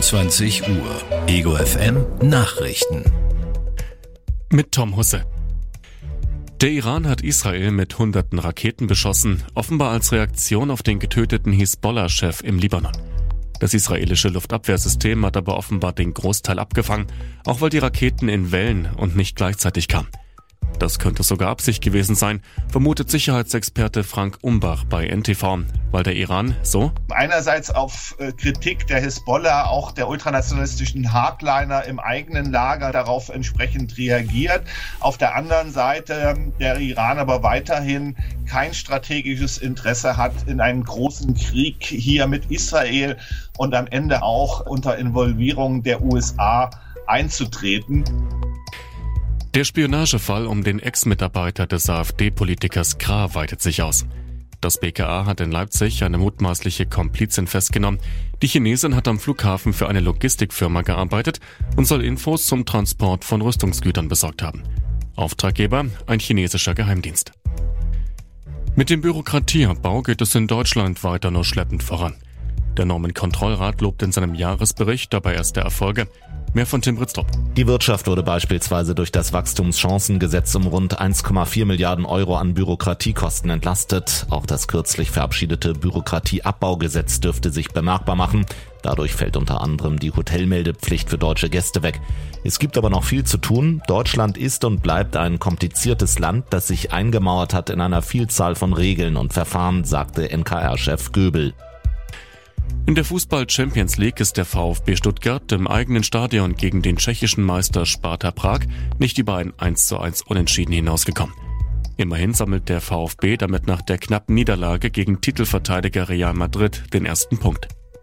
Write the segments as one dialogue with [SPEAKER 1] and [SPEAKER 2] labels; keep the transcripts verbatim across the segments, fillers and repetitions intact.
[SPEAKER 1] einundzwanzig Uhr. Ego F M Nachrichten.
[SPEAKER 2] Mit Tom Husse. Der Iran hat Israel mit hunderten Raketen beschossen, offenbar als Reaktion auf den getöteten Hisbollah-Chef im Libanon. Das israelische Luftabwehrsystem hat aber offenbar den Großteil abgefangen, auch weil die Raketen in Wellen und nicht gleichzeitig kamen. Das könnte sogar Absicht gewesen sein, vermutet Sicherheitsexperte Frank Umbach bei N T V, weil der Iran so
[SPEAKER 3] einerseits auf äh, Kritik der Hisbollah, auch der ultranationalistischen Hardliner im eigenen Lager darauf entsprechend reagiert. Auf der anderen Seite der Iran aber weiterhin kein strategisches Interesse hat, in einen großen Krieg hier mit Israel und am Ende auch unter Involvierung der U S A einzutreten.
[SPEAKER 2] Der Spionagefall um den Ex-Mitarbeiter des AfD-Politikers Krah weitet sich aus. Das B K A hat in Leipzig eine mutmaßliche Komplizin festgenommen. Die Chinesin hat am Flughafen für eine Logistikfirma gearbeitet und soll Infos zum Transport von Rüstungsgütern besorgt haben. Auftraggeber ein chinesischer Geheimdienst. Mit dem Bürokratieabbau geht es in Deutschland weiter nur schleppend voran. Der Normenkontrollrat lobt in seinem Jahresbericht dabei erste Erfolge. Mehr von Tim Britztrup.
[SPEAKER 4] Die Wirtschaft wurde beispielsweise durch das Wachstumschancengesetz um rund eins Komma vier Milliarden Euro an Bürokratiekosten entlastet. Auch das kürzlich verabschiedete Bürokratieabbaugesetz dürfte sich bemerkbar machen. Dadurch fällt unter anderem die Hotelmeldepflicht für deutsche Gäste weg. Es gibt aber noch viel zu tun. Deutschland ist und bleibt ein kompliziertes Land, das sich eingemauert hat in einer Vielzahl von Regeln und Verfahren, sagte N K R-Chef Göbel.
[SPEAKER 2] In der Fußball-Champions League ist der VfB Stuttgart im eigenen Stadion gegen den tschechischen Meister Sparta Prag nicht über ein eins zu eins Unentschieden hinausgekommen. Immerhin sammelt der VfB damit nach der knappen Niederlage gegen Titelverteidiger Real Madrid den ersten Punkt.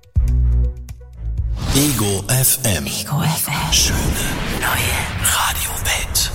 [SPEAKER 1] Ego F M.
[SPEAKER 5] Ego F M.
[SPEAKER 1] Schöne neue Radiowelt.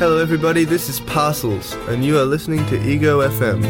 [SPEAKER 5] Hello everybody, this is Parcels, and you are listening to Ego F M.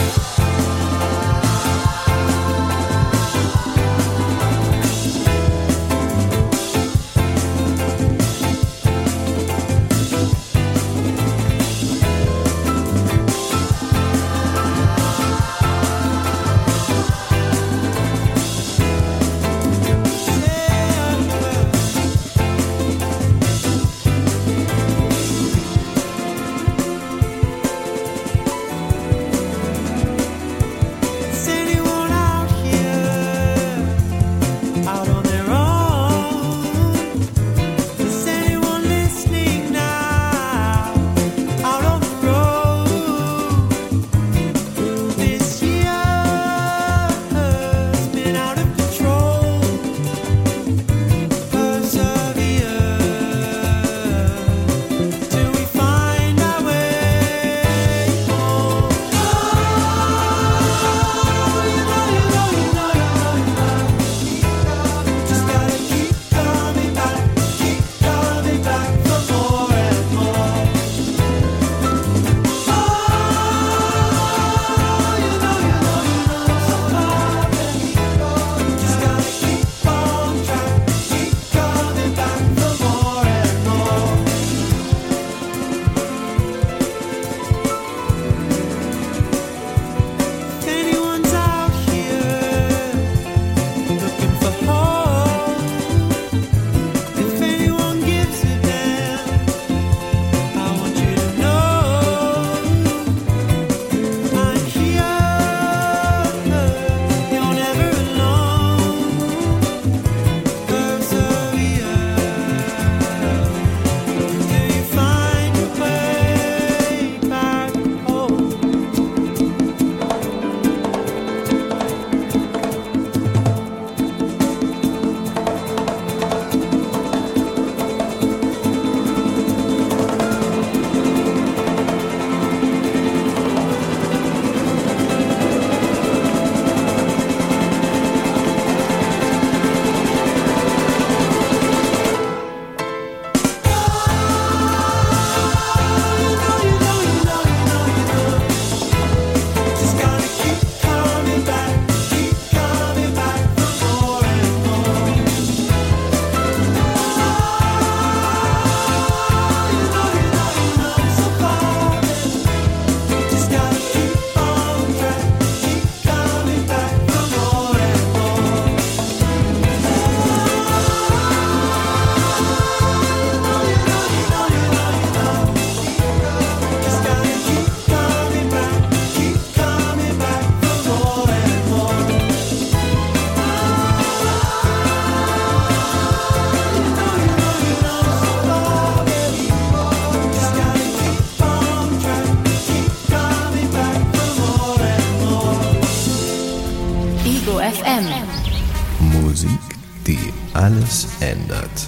[SPEAKER 6] Musik, die alles ändert.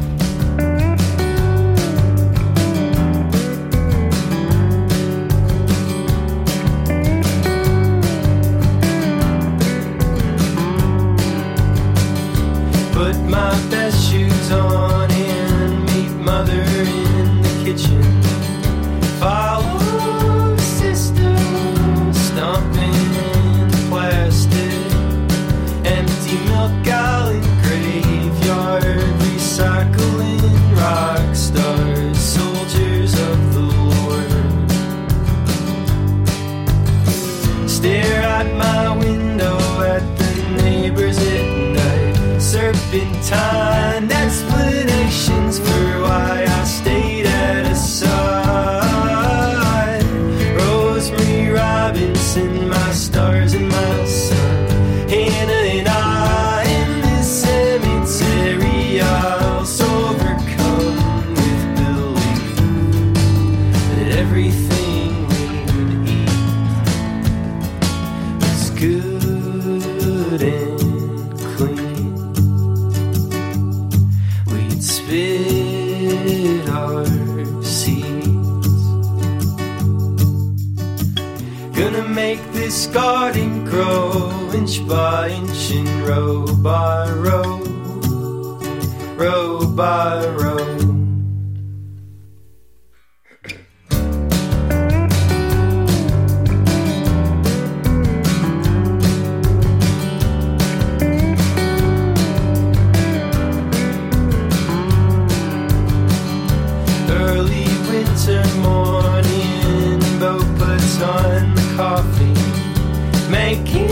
[SPEAKER 7] Put my best shoes on and meet mother in the kitchen. Follow sister, stomping in the plastic. Empty milk gallon graveyard, recycling rock stars, soldiers of the Lord. Stare out my window at the neighbors at night. Serpentine explanations for why I stayed at a side. Rosemary Robinson, my stars and my sun. Hannah and I in this cemetery, I'll overcome with belief that everything we would eat was good and clean. We'd spit our seeds. Gonna make this garden grow inch by inch and row by row, row by row. making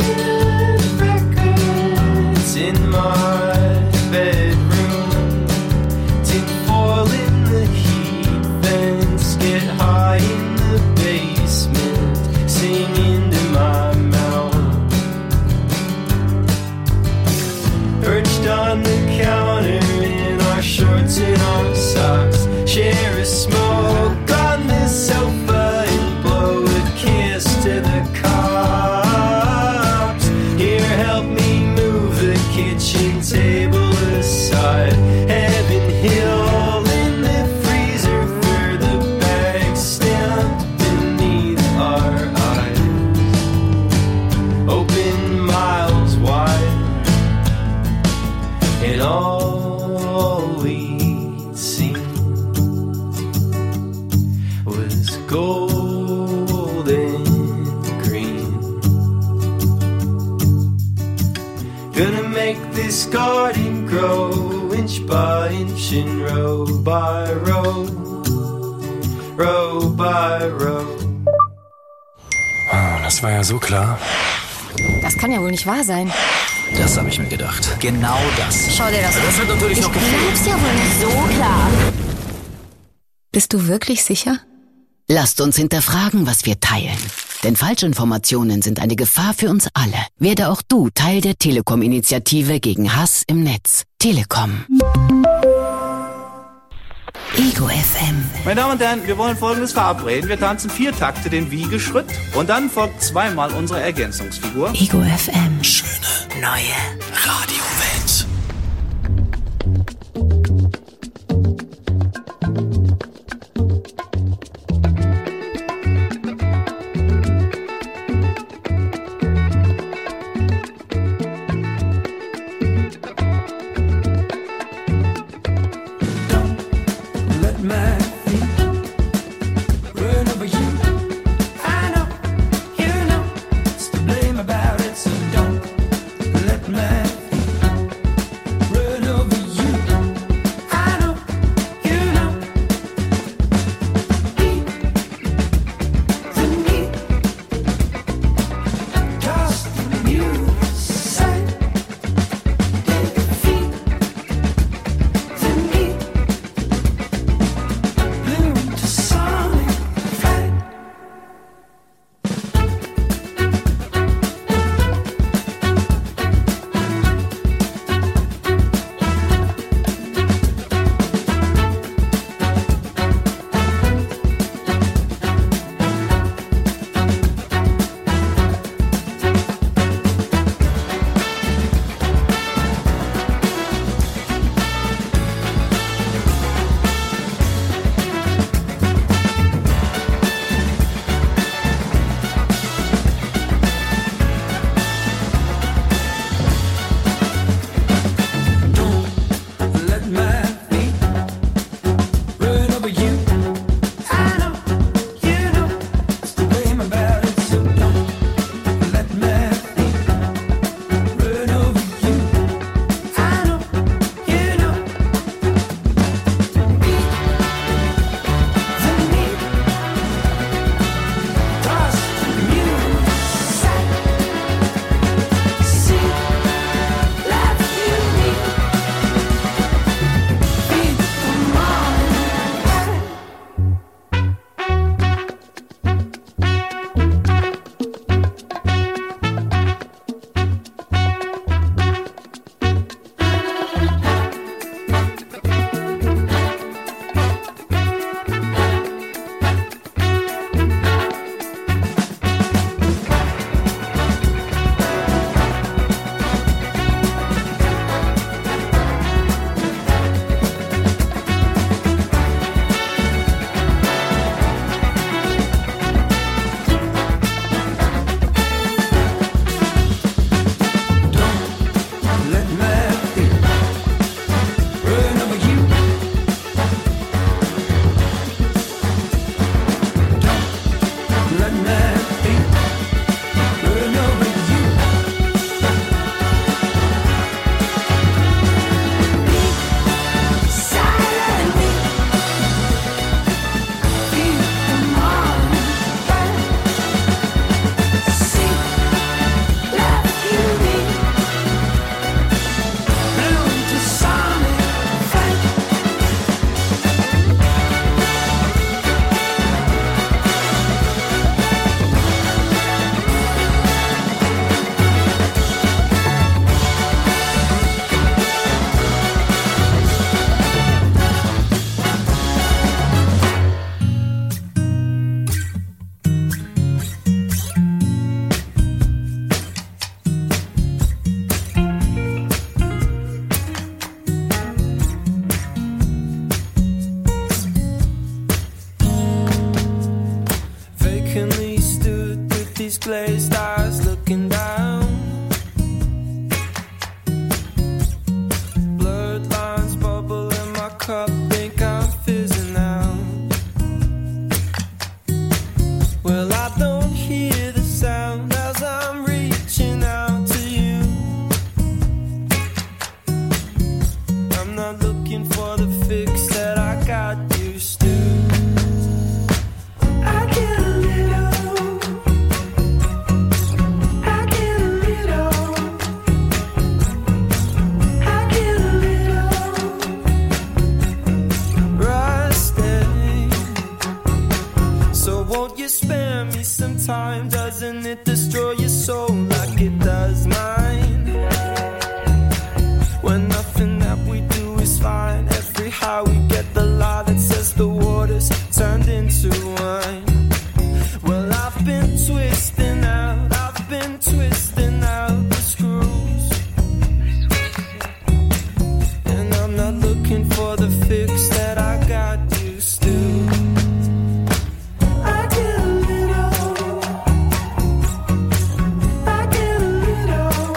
[SPEAKER 7] records in my bedroom. Tinfoil in the heat vents, get high in the basement, sing into my mouth. Perched on the counter in our shorts and our socks, share a smoke on the sofa and blow a kiss to the cops. Here, help me move the kitchen table aside. Heaven Hill in the freezer for the bag stamped beneath our eyes. Open miles wide, and all we'd seen was gold and green. Gonna make this garden grow inch by inch and row by row, row by row.
[SPEAKER 8] Ah, das war ja so klar.
[SPEAKER 9] Das kann ja wohl nicht wahr sein.
[SPEAKER 8] Das habe ich mir gedacht. Genau das.
[SPEAKER 9] Schau dir das an.
[SPEAKER 8] Das wird natürlich noch gefällt.
[SPEAKER 9] Das ist ja wohl nicht so klar. Bist du wirklich sicher?
[SPEAKER 10] Lasst uns hinterfragen, was wir teilen. Denn Falschinformationen sind eine Gefahr für uns alle. Werde auch du Teil der Telekom-Initiative gegen Hass im Netz. Telekom. Ego F M.
[SPEAKER 11] Meine Damen und Herren, wir wollen Folgendes verabreden. Wir tanzen vier Takte den Wiegeschritt und dann folgt zweimal unsere Ergänzungsfigur.
[SPEAKER 10] Ego F M.
[SPEAKER 1] Schöne
[SPEAKER 10] Neue
[SPEAKER 1] Radiowelt.
[SPEAKER 7] About it, so don't let my stars looking down. Blurred lines bubble in my cup, think I'm fizzing out. Well, I don't hear the sound as I'm reaching out to you. I'm not looking for the fix that I got used to. I get a little, I get a little, I get a little rusty. So won't you spare me some time? Doesn't it destroy your soul like it does mine? When nothing that we do is fine. Every high we get the lie that says the water's turned into wine. Well, I've been twisting out, I've been twisting out the screws, and I'm not looking for the fix that I got used to. I get a little, I get a little,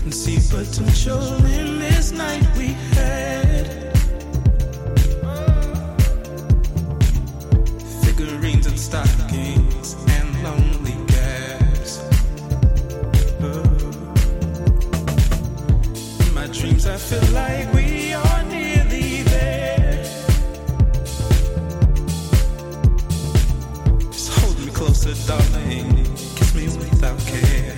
[SPEAKER 7] can see potential in this night we had. Figurines and stockings and lonely gaps. Oh. In my dreams I feel like we are nearly there. Just hold me closer, darling. Kiss me without care.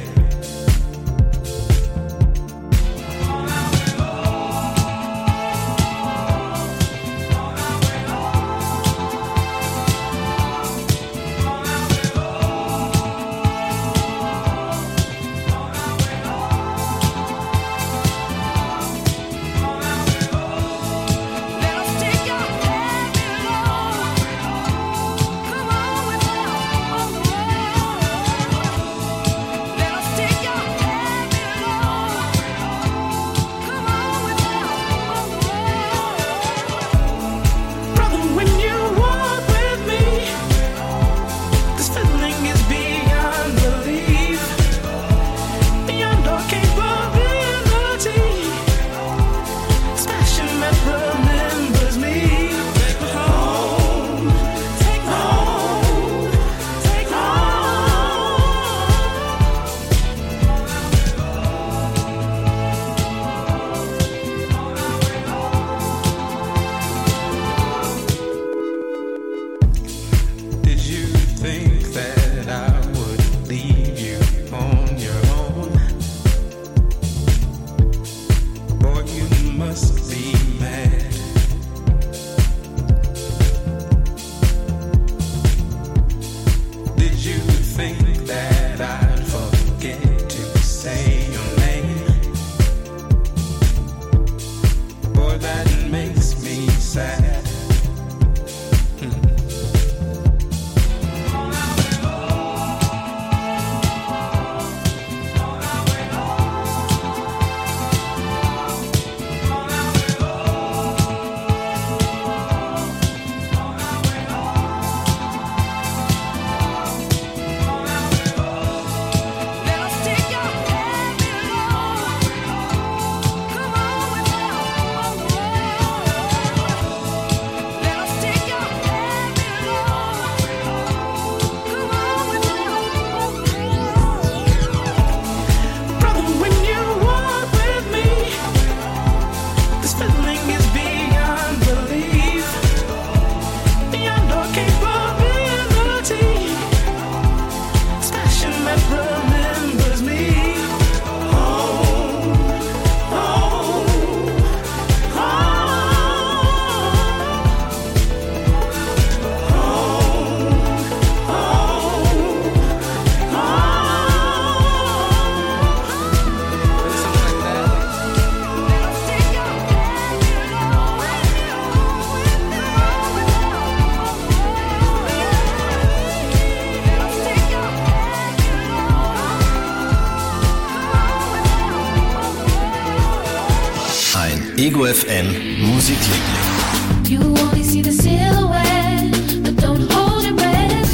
[SPEAKER 1] Ego F M Musikliebling.
[SPEAKER 12] You only see the silhouette, but don't hold your breath.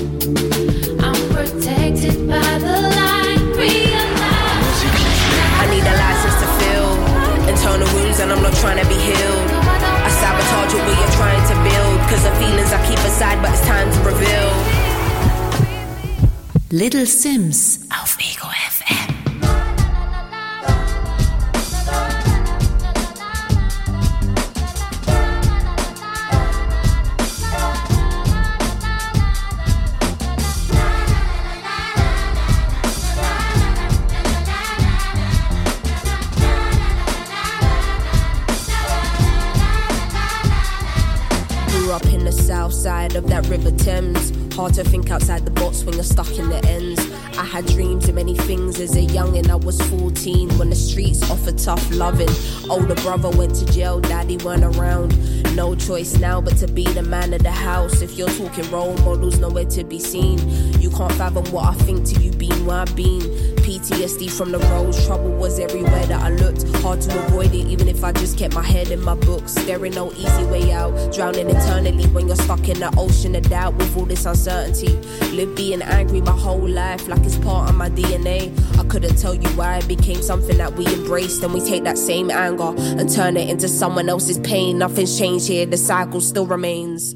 [SPEAKER 12] I'm protected by the light. Realize
[SPEAKER 13] I need a license to feel internal wounds, and I'm not trying to be healed. I sabotage what you're trying to build, cause the feelings I keep aside, but it's time to reveal.
[SPEAKER 14] Little Sims auf Ego F M.
[SPEAKER 13] Of that River Thames, hard to think outside the box when you're stuck in the ends. I had dreams of many things as a youngin'. I was fourteen when the streets offered tough loving. Older brother went to jail, daddy weren't around. No choice now but to be the man of the house. If you're talking role models, nowhere to be seen. You can't fathom what I think till you been where I've been. P T S D from the roads. Trouble was everywhere that I looked. Hard to avoid it, even if I just kept my head in my books. There ain't no easy way out. Drowning eternally when you're stuck in the ocean of doubt with all this uncertainty. Live being angry my whole life like it's part of my D N A. I couldn't tell you why it became something that we embraced. And we take that same anger and turn it into someone else's pain. Nothing's changed here, the cycle still remains.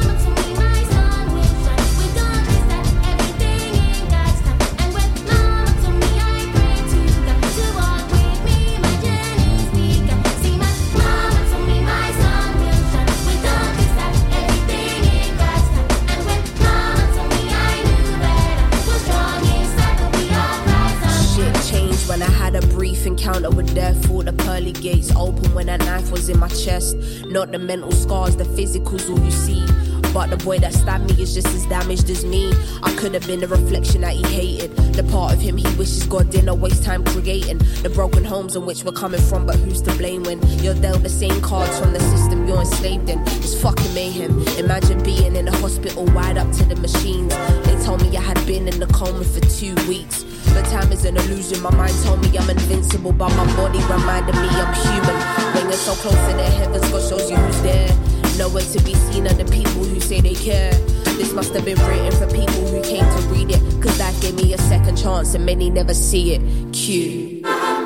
[SPEAKER 13] Encounter with death, all the pearly gates open when that knife was in my chest. Not the mental scars, the physical's all you see. But the boy that stabbed me is just as damaged as me. I could have been the reflection that he hated, the part of him he wishes God didn't waste time creating. The broken homes in which we're coming from, but who's to blame when you're dealt the same cards from the system you're enslaved in? It's fucking mayhem. Imagine being in a hospital wired up to the machines. They told me I had been in the coma for two weeks. But time is an illusion. My mind told me I'm invincible, but my body reminded me I'm human. When you're so close to the heavens, God shows you who's there. Nowhere to be seen are the people who say they care. This must have been written for people who came to read it, cause life gave me a second chance and many never see it. Q.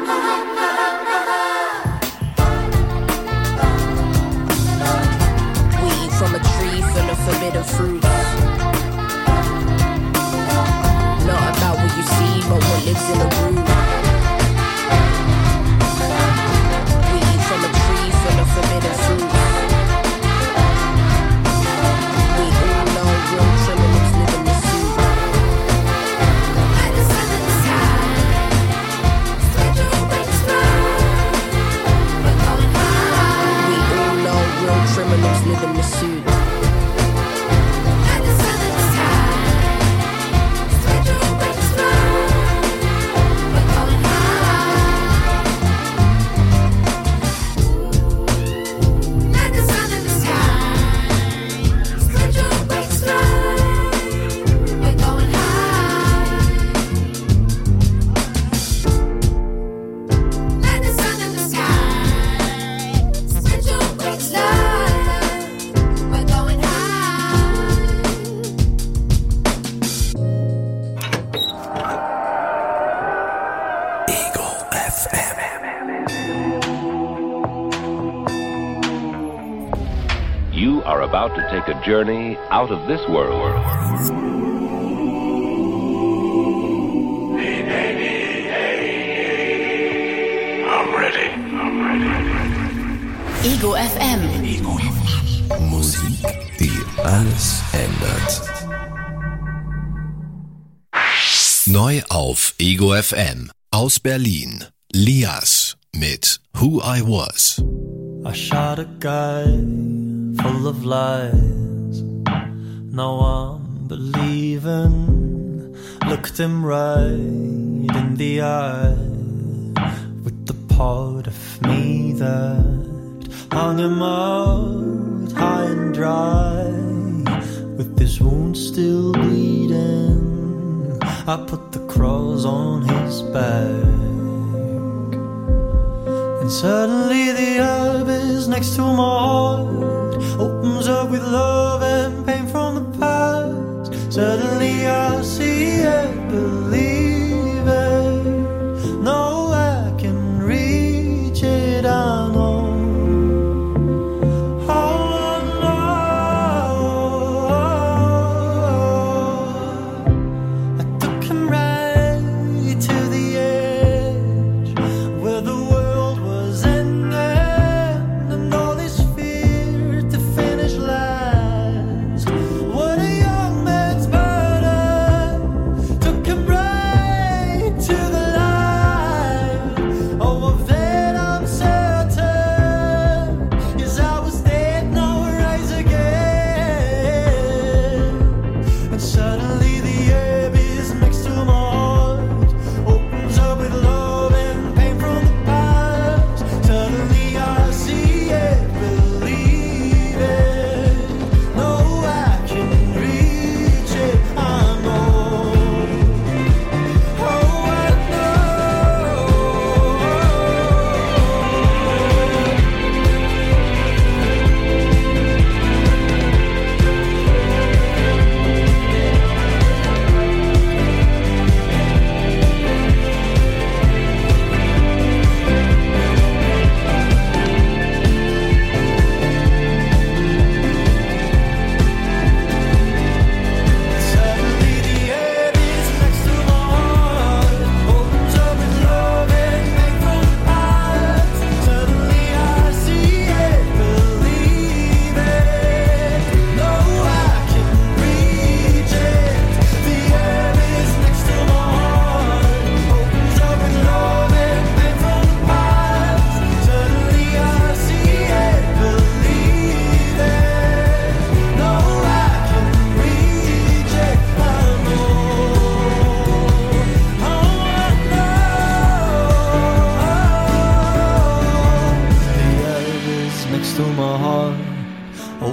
[SPEAKER 13] We eat from a tree full of forbidden fruits. Not about what you see, but what lives in the root. We eat from a tree full of forbidden fruits. We all know real criminals live in the suit. Like the sun in the sky, spread your wings wide. We're going high. We all know real criminals live in the suit. Like the sun in the sky.
[SPEAKER 15] About to take a journey out of this world.
[SPEAKER 16] Hey, baby, hey, I'm ready, I'm ready.
[SPEAKER 14] Ego F M. Ego F M.
[SPEAKER 6] Musik, die alles ändert.
[SPEAKER 1] Neu auf Ego F M. Aus Berlin. Lias mit Who I Was.
[SPEAKER 17] I shot a guy full of lies, now I'm believing. Looked him right in the eye with the part of me that hung him out high and dry. With his wound still bleeding, I put the cross on his back. And suddenly the abyss next to my heart opens up with love and pain from the past. Suddenly I see it, believe it. No, I can reach it, I know. Oh, no. I took him right to the edge where the world was ending, and all this fear to finish last. What a young man's burden. Took him right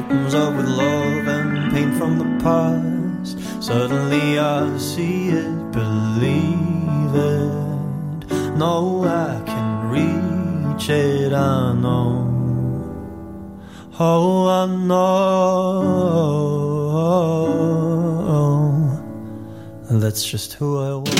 [SPEAKER 17] opens up with love and pain from the past. Suddenly I see it, believe it. No, I can reach it, I know. Oh, I know. That's just who I was.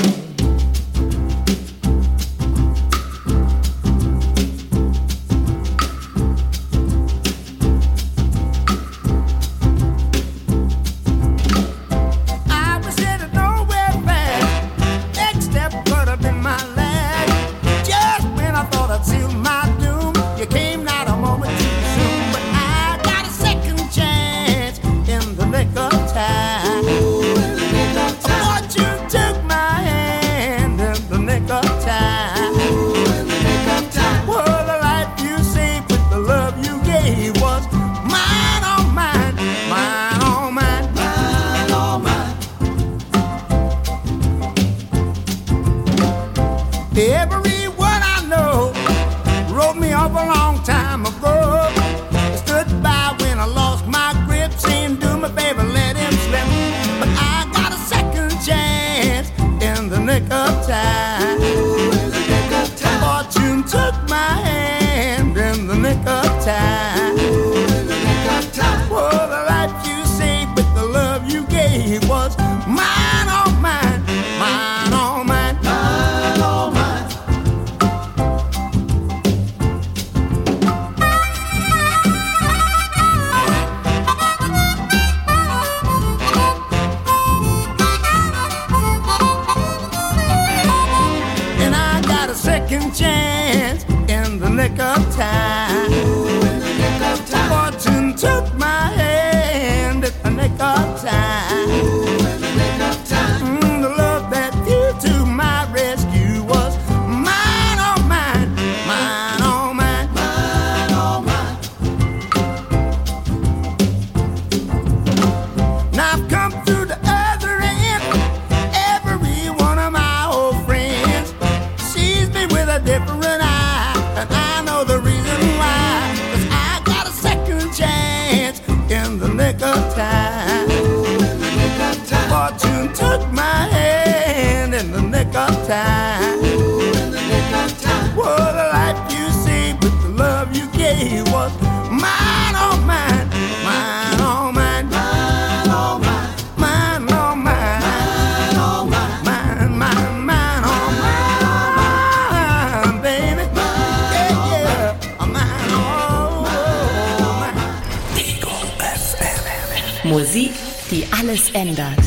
[SPEAKER 14] Musik, die alles ändert.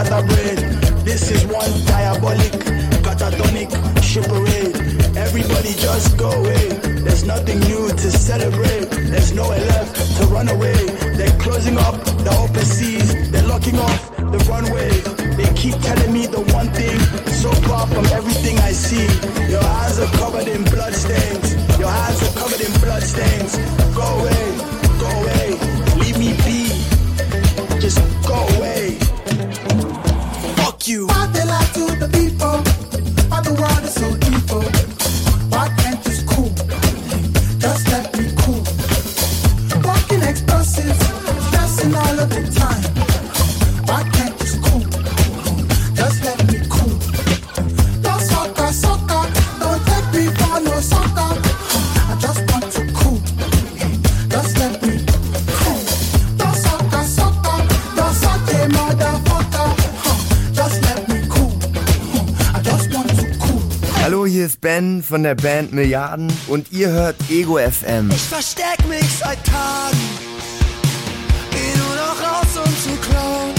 [SPEAKER 18] bread. This is one diabolic, catatonic ship parade. Everybody just go away. There's nothing new to celebrate. There's nowhere left to run away. They're closing up the open seas. They're locking off the runway. They keep telling me the one thing, so far from everything I see. Your eyes are covered in bloodstains. Your hands are covered in bloodstains. Go away, go away, leave me be. Just go away. Fuck you.
[SPEAKER 19] Why they lie to the people? Why the world is so evil? Why can't this cool? Just let me cool. Walking explosives, stressing all of the time. Why can't this cool? Just let me cool. No soccer, soccer, don't take me for no soccer. I just want to cool. Just let me cool. No soccer, soccer, no soccer, motherfucker. Just let me cool. I just want to cool.
[SPEAKER 5] Hallo, hier ist Ben von der Band Milliarden und ihr hört Ego F M.
[SPEAKER 19] Ich versteck mich seit Tagen. Geh nur noch raus, um zu klauen.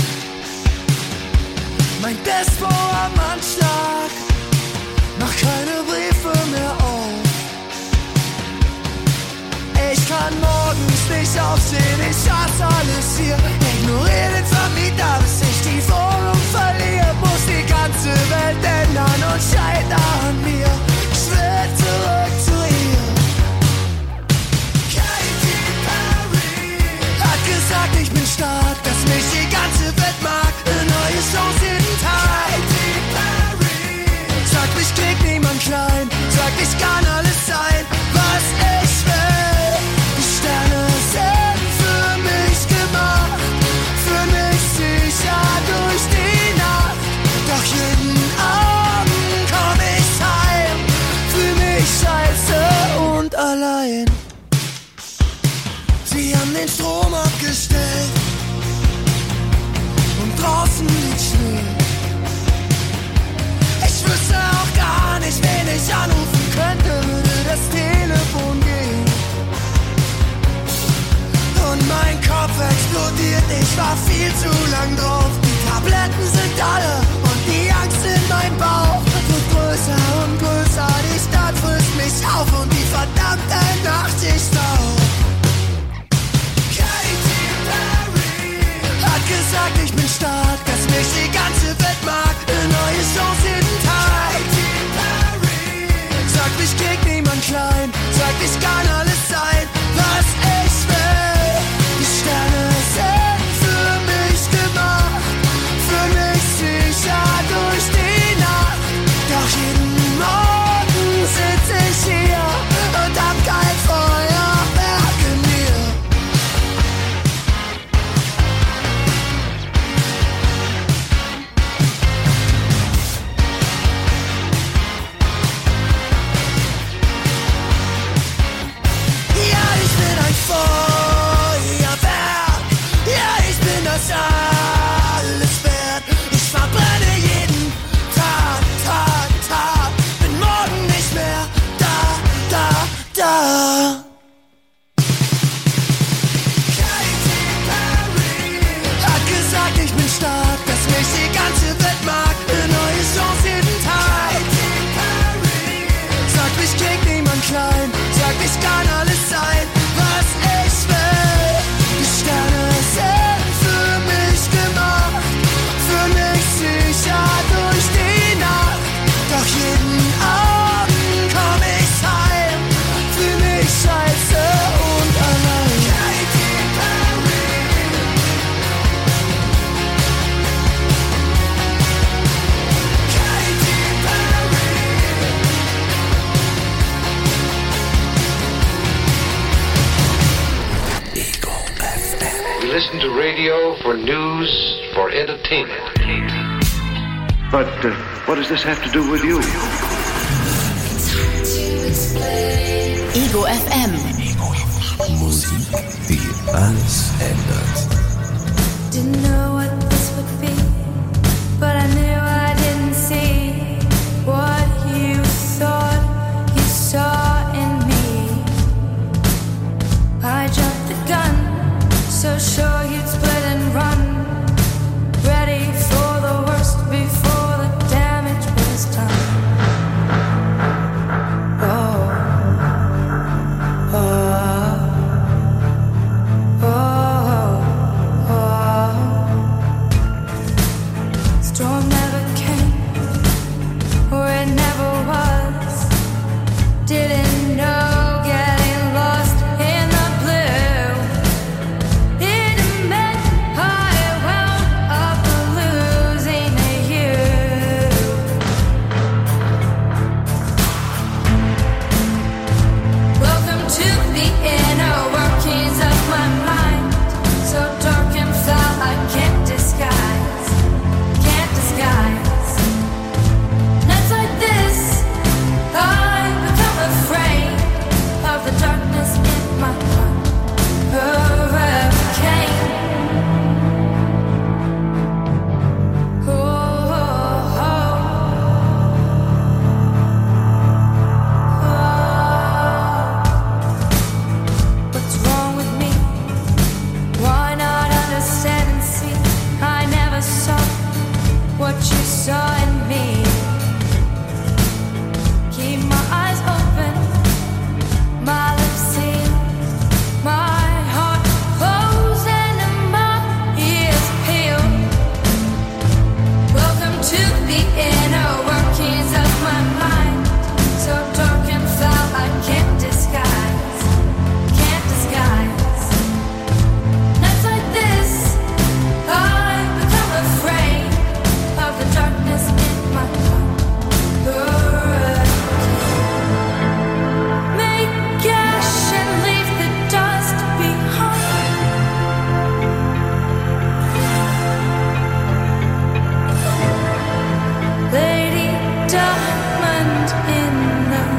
[SPEAKER 19] Mein Despo am Anschlag. Mach keine Briefe mehr auf. Ich kann morgens nicht aufsehen, ich hasse alles hier. Ignoriere den Vermieter, bis ich die Wohnung verliere. Muss die ganze Welt ändern und scheitert an mir. Ich will zurück zu ihr. Katy Perry hat gesagt, ich bin stark, dass mich die ganze Welt mag. Eine neue Chance jeden Tag. Katy Perry sagt, mich kriegt niemand klein. Sagt, ich kann alles sein, was ich will. Die Sterne sind für mich gemacht, für mich sicher durch die Nacht. Doch jeden Abend komm ich heim, fühl mich scheiße und allein. Sie haben den Strom abgestellt und draußen liegt Schnee. Ich wüsste auch gar nicht, wen ich anrufen könnte, würde das Telefon gehen. Und mein Kopf explodiert, ich war viel zu lang drauf. Die Tabletten sind alle und die Angst in meinem Bauch wird größer und größer. Die Stadt frisst mich auf und die verdammte Nacht ist auf. Katy Perry hat gesagt, ich bin stark, dass mich die ganze Welt mag. Eine neue Chance jeden Tag. Katy Perry sagt, mich kriegt niemand klein. Sagt, ich kann alles sein, was ich will. Die Sterne sind für mich gemacht, für mich sicher durch die Nacht. Doch jeden Morgen sitz ich hier und hab kein Feuerwerk in mir. Ja, ich bin ein Feuerwerk. Ja, ich bin das alles wert. Ich verbrenne jeden Tag, Tag, Tag. Bin morgen nicht mehr da, da, da. Katy Perry hat gesagt, ich bin stark, dass mich die ganze Welt mag. Eine neue Chance jeden Tag. Katy Perry sagt, mich kriegt niemand klein. Sagt, ich kann alles sein, was ich will. Die Sterne sind für mich gemacht, für mich sicher durch die Nacht. Doch jeden Abend komm ich heim, fühl mich scheiße und allein. Katy Perry. Katy Perry.
[SPEAKER 6] Ego F M.
[SPEAKER 15] We listen to radio for news, for entertainment.
[SPEAKER 16] But uh, what does this have to do with you?
[SPEAKER 14] Ego F M.
[SPEAKER 6] Musik, die alles ändert.
[SPEAKER 12] Didn't know what this would be, but I knew I didn't see what you thought you saw in me. I jumped the gun, so sure you'd split and run, ready for the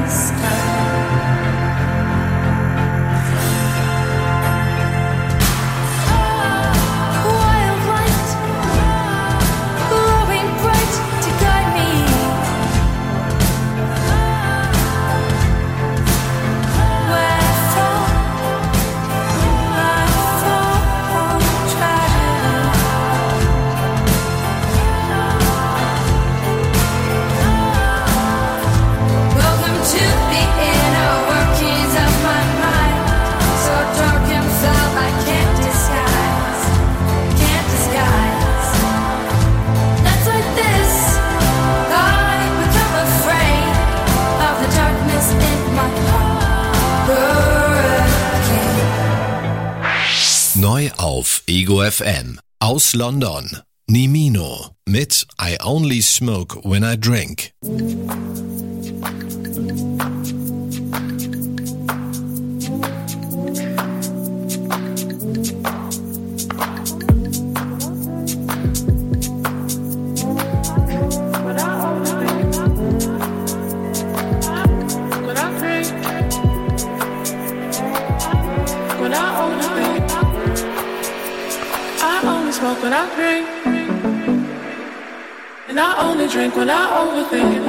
[SPEAKER 1] Neu auf Ego F M. Aus London. Nimino mit I Only Smoke When I Drink.
[SPEAKER 20] Smoke when I drink, and I only drink when I overthink.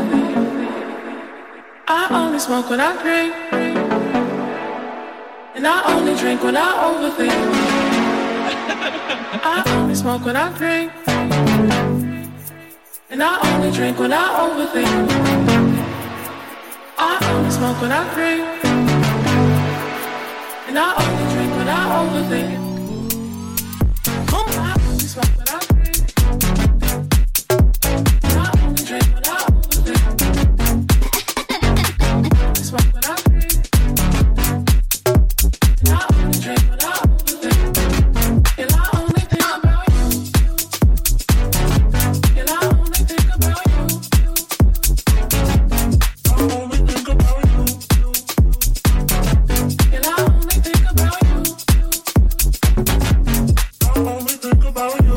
[SPEAKER 20] I only smoke when I drink, and I only drink when I overthink. I only smoke when I drink, and I only drink when I overthink. I only smoke when I drink, and I only drink when I overthink. Smoke when I drink, and I only drink when I overthink. Smoke when I drink, and I only drink when I overthink. And I only think about you, and I only think about you. I only think about you, and I only think about you. I only think about you.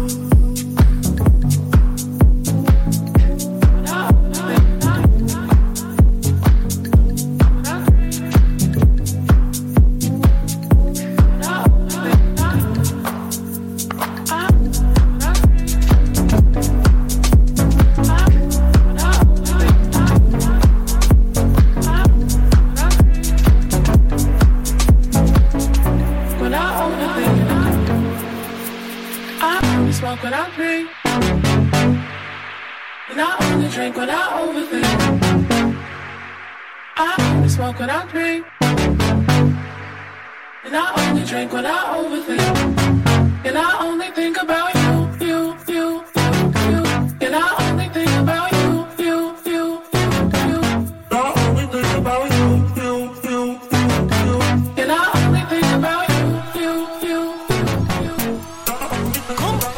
[SPEAKER 20] Smoke when I drink, and I only drink when I overthink. I only smoke when I drink, and I only drink when I overthink. And I only think about you, you, you, you, you. And I only think about you, you, you, you, you. I only think about you, you, you, you, you. And I only think about you, you, you, you, you. I only think about you.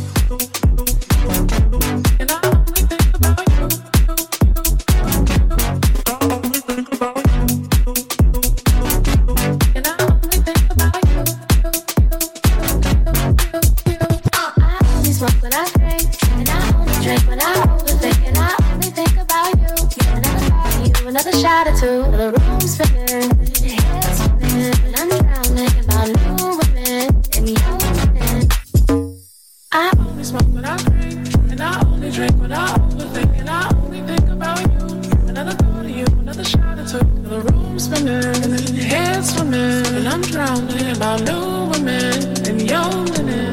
[SPEAKER 12] Another shot or two, the room's spinning, head's spinning, and I'm drowning about new women and young women. I
[SPEAKER 20] only smoke when I drink, and I only drink when I overthink, and I only think about you. Another thought of you, another shot or two, the room's spinning, head's swimming, and I'm drowning about new women and young women.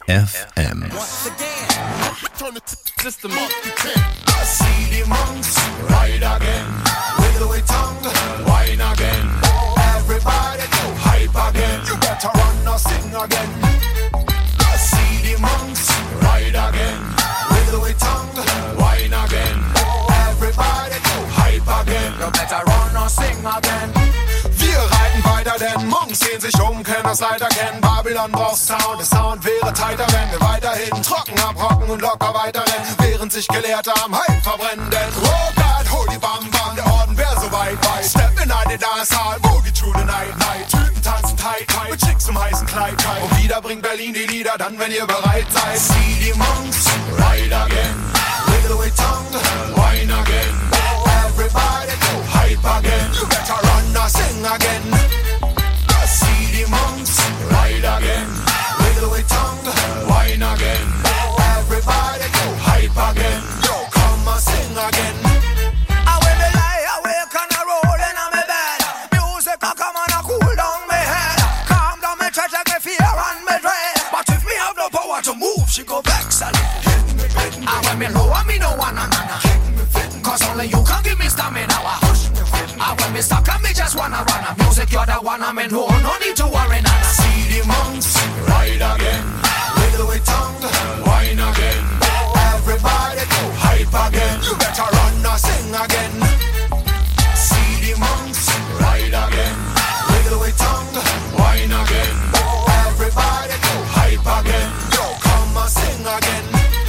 [SPEAKER 1] F M.
[SPEAKER 7] System up. I see the monks ride again. Wiggle with tongue, wine again. Everybody go hype again. You better run or sing again. I see the monks ride again. Wiggle with tongue, wine again. Everybody go hype again. You better run or sing again. Wir reiten weiter, denn Monks sehen sich um, können das leider kennen. Babylon braucht Sound, der Sound wäre tighter, wenn wir weiterhin trocken abrocken und locker weiterrennen, während sich Gelehrte am Hype verbrennen. Denn oh God, holy bam bam, der Orden wär so weit weit. Step in eine Dancehall, Boogie to the night night. Typen tanzen tight tight, mit Chicks im heißen Kleid Kleid. Und wieder bringt Berlin die Lieder, dann wenn ihr bereit seid. See the Monks ride again, wiggle with tongue, wine again. Everybody go hype again. You better run or sing again. I see the monks ride again. Wiggle with tongue, wine again. Everybody go hype again. Yo, come and sing again. I will be lie awake and a rolling on my bed. Music a come and a cool down my head. Calm down my chest like me fear and me dread. But if me have no power to move, she go vex a little. And when me low, me no one another. Cause only you can give me stamina. And when me stuck and me just wanna run up music, you're the one I'm in, no, no need to worry none. See the monks ride again. Wiggle with tongue, wine again. Everybody go hype again. You better run or sing again. See the monks ride again. Wiggle with tongue, wine again. Everybody go hype again. Yo, come and sing again.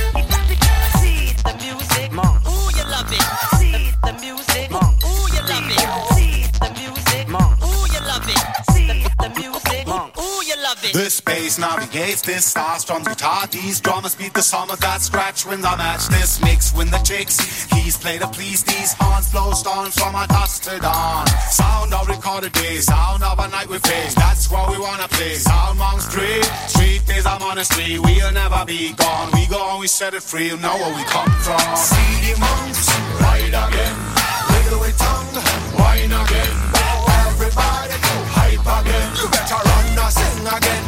[SPEAKER 21] See the music, ooh you love it. See the music, ooh you love it. See the music, ooh you love it. See the music, ooh you love it.
[SPEAKER 7] This bass navigates, this stars strums guitar. These drummers beat the song of that scratch wins I match. This mix win the chicks, keys play to please. These horns blow storms from our dusk to dawn. Sound of recorded days, sound of a night we face. That's what we wanna play. Sound Monks Street, street is our monastery. We'll never be gone. We go and we set it free. You know where we come from. See the monks ride again. Wiggle with tongue, wine again. Everybody go hype again. You better run or sing again.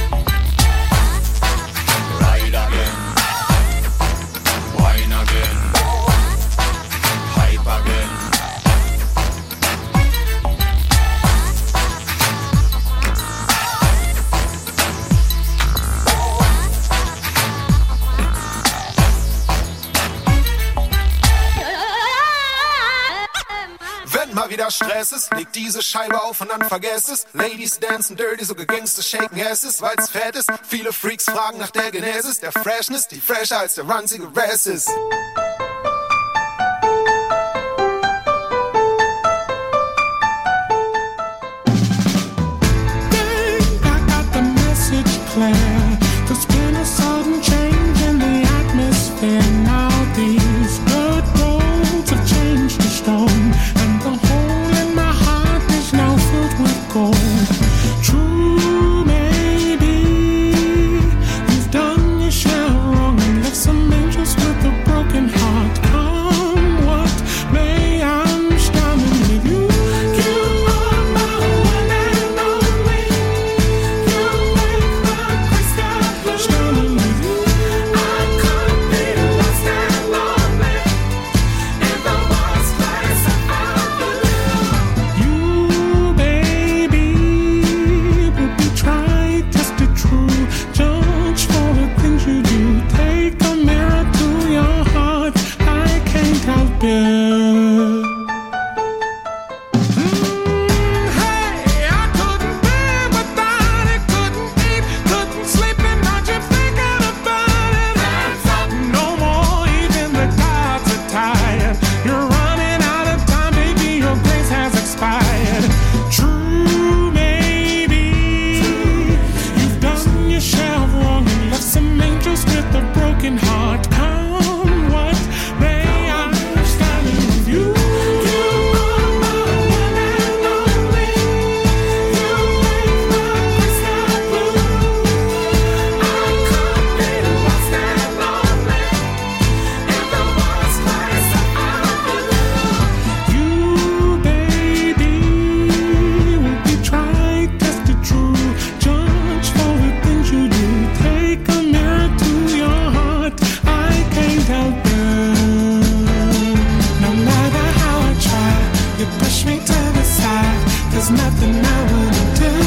[SPEAKER 7] Ride again. Wine again. Hype again. Wenn mal wieder Stress ist, leg diese Scheibe auf und dann vergess es. Ladies dancen dirty, sogar Gangster shaken asses, weil's fett ist. Viele Freaks fragen nach der Genesis, der Freshness, die fresher als der ranzige Rest ist.
[SPEAKER 19] Clear. There's been a sudden change in the atmosphere. Now these good roads have changed to stone, and the hole in my heart is now filled with gold. True, maybe you've done your share wrong and left some angels with a broken heart. side. There's nothing I wanna do.